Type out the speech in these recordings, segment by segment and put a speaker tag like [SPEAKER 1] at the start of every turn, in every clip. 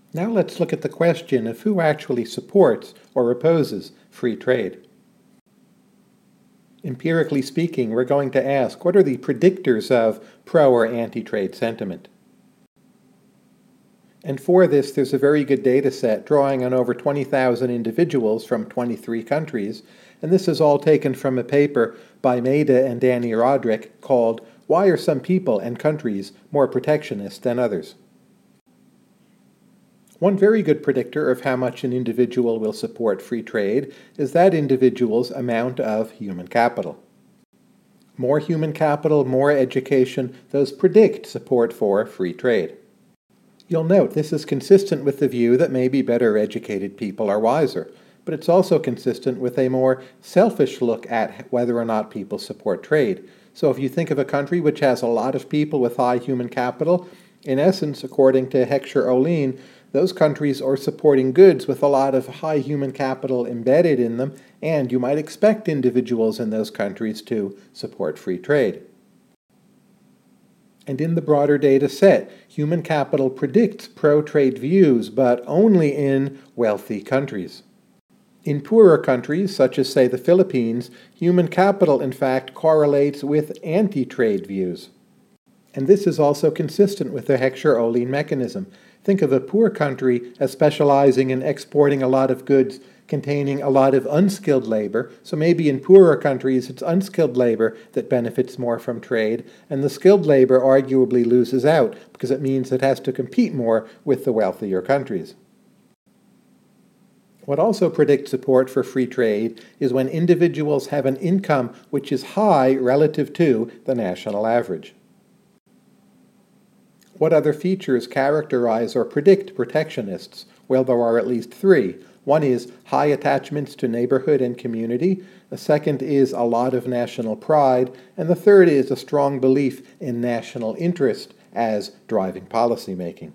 [SPEAKER 1] Now let's look at the question of who actually supports or opposes free trade. Empirically speaking, we're going to ask, what are the predictors of pro or anti-trade sentiment? And for this, there's a very good data set drawing on over 20,000 individuals from 23 countries, and this is all taken from a paper by Maida and Danny Roderick called Why Are Some People and Countries More Protectionist Than Others? One very good predictor of how much an individual will support free trade is that individual's amount of human capital. More human capital, more education, those predict support for free trade. You'll note this is consistent with the view that maybe better educated people are wiser, but it's also consistent with a more selfish look at whether or not people support trade. So if you think of a country which has a lot of people with high human capital, in essence, according to Heckscher-Ohlin, those countries are supporting goods with a lot of high human capital embedded in them, and you might expect individuals in those countries to support free trade. And in the broader data set, human capital predicts pro-trade views, but only in wealthy countries. In poorer countries, such as, say, the Philippines, human capital, in fact, correlates with anti-trade views. And this is also consistent with the Heckscher-Ohlin mechanism. Think of a poor country as specializing in exporting a lot of goods containing a lot of unskilled labor. So maybe in poorer countries, it's unskilled labor that benefits more from trade, and the skilled labor arguably loses out because it means it has to compete more with the wealthier countries. What also predicts support for free trade is when individuals have an income which is high relative to the national average. What other features characterize or predict protectionists? Well, there are at least three. One is high attachments to neighborhood and community. The second is a lot of national pride. And the third is a strong belief in national interest as driving policymaking.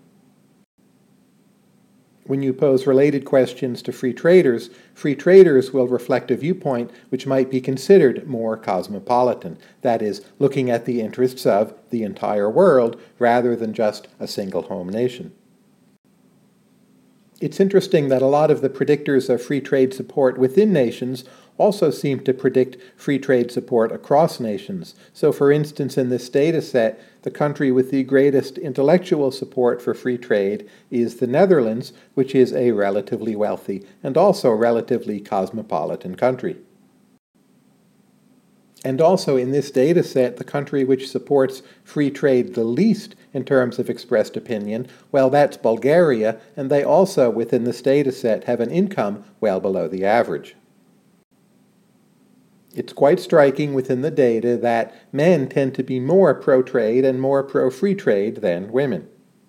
[SPEAKER 1] When you pose related questions to free traders will reflect a viewpoint which might be considered more cosmopolitan, that is, looking at the interests of the entire world rather than just a single home nation. It's interesting that a lot of the predictors of free trade support within nations also seem to predict free trade support across nations. So for instance, in this data set, the country with the greatest intellectual support for free trade is the Netherlands, which is a relatively wealthy and also relatively cosmopolitan country. And also in this data set, the country which supports free trade the least in terms of expressed opinion, well, that's Bulgaria, and they also, within this data set, have an income well below the average. It's quite striking within the data that men tend to be more pro-trade and more pro-free trade than women.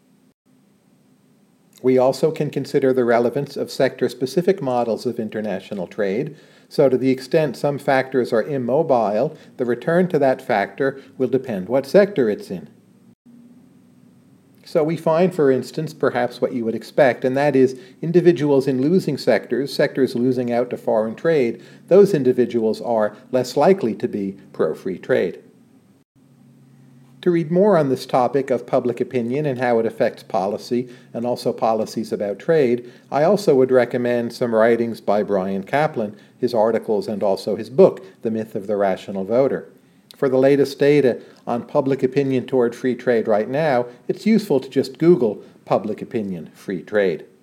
[SPEAKER 1] We also can consider the relevance of sector-specific models of international trade. So to the extent some factors are immobile, the return to that factor will depend what sector it's in. So we find, for instance, perhaps what you would expect, and that is individuals in losing sectors losing out to foreign trade, those individuals are less likely to be pro-free trade. To read more on this topic of public opinion and how it affects policy, and also policies about trade, I also would recommend some writings by Bryan Caplan, his articles, and also his book, The Myth of the Rational Voter. For the latest data on public opinion toward free trade right now, it's useful to just Google public opinion free trade.